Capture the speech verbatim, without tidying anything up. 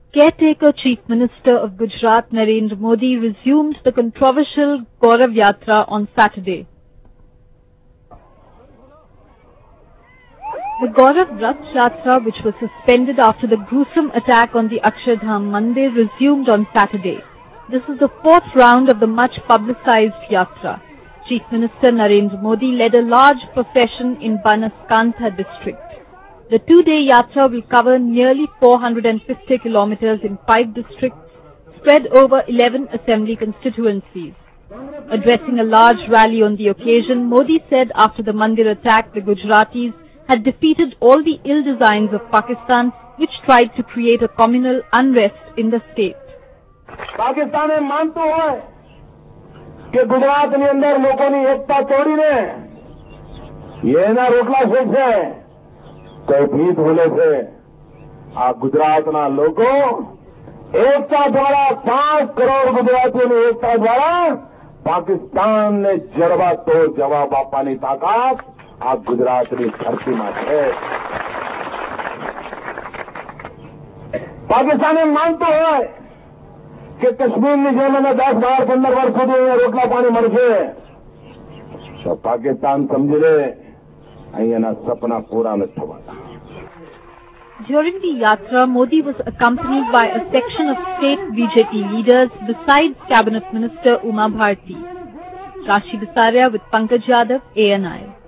Caretaker Chief Minister of Gujarat Narendra Modi resumed the controversial Gaurav Yatra on Saturday. The Gaurav Rath Yatra, which was suspended after the gruesome attack on the Akshardham Mandir, resumed on Saturday. This is the fourth round of the much-publicized Yatra. Chief Minister Narendra Modi led a large procession in Banaskantha district. The two-day Yatra will cover nearly four hundred fifty kilometers in five districts, spread over eleven assembly constituencies. Addressing a large rally on the occasion, Modi said after the Mandir attack, the Gujaratis had defeated all the ill designs of Pakistan, which tried to create a communal unrest in the state. Pakistan में मानते हैं कि गुजरात के अंदर लोगों ने एकता तोड़ी ने ये ना रोकला से कोई भीत होने से आ गुजरात ना लोगों एकता द्वारा पांच करोड़ गुजरातियों ने एकता द्वारा पाकिस्तान ने जड़वा तोड़ जवाब आपने ताकत आ गुजरात की धरती में है। पाकिस्तान में मानते हैं कि कश्मीर ની જેમ અમે દસ બાર પંદર વર્ષ સુધી રોટલા પાણી મળશે તો પાકિસ્તાન સમજી લે અહીંયાના સપના પૂરા નથી થવાના. During the Yatra, Modi was accompanied by a section of state B J P leaders besides Cabinet Minister Uma Bharti. Rashi Bisaria with Pankaj Yadav, A N I.